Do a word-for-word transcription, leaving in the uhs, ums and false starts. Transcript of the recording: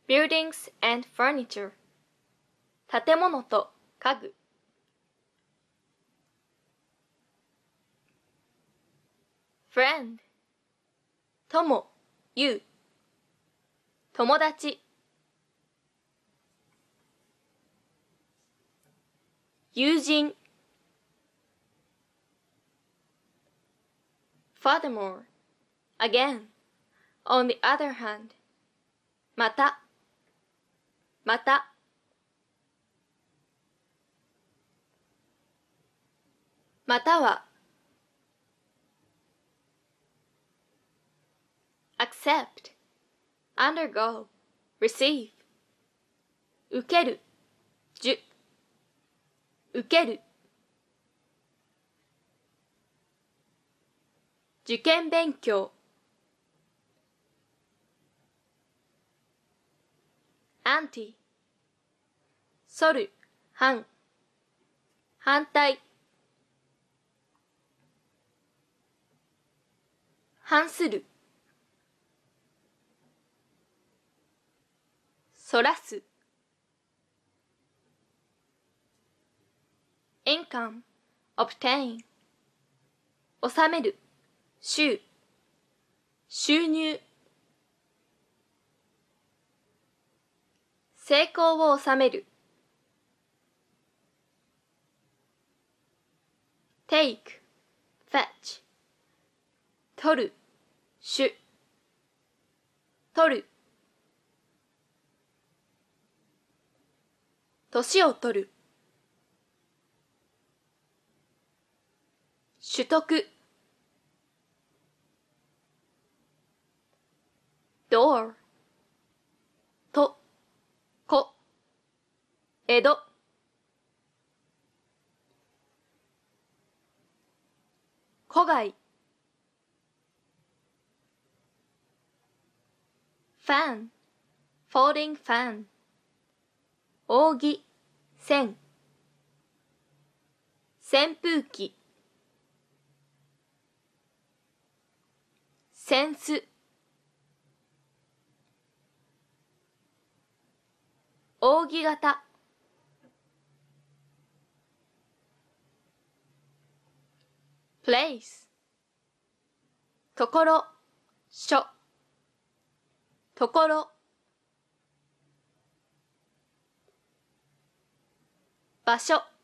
buildings and furniture 建物と家具 friend 友、友友達友人 furthermore, again, on the other hand またまたまたは accept, undergo, receive 受ける、受受ける受験勉強 anti 反る、反反対反するそらす income, obtain 納める、収収入成功を収める take, fetch 取る、主取る年を取る取得 door とこ江戸古外 fan folding fan 扇扇扇風機扇子扇形 place ところ、所ところ場所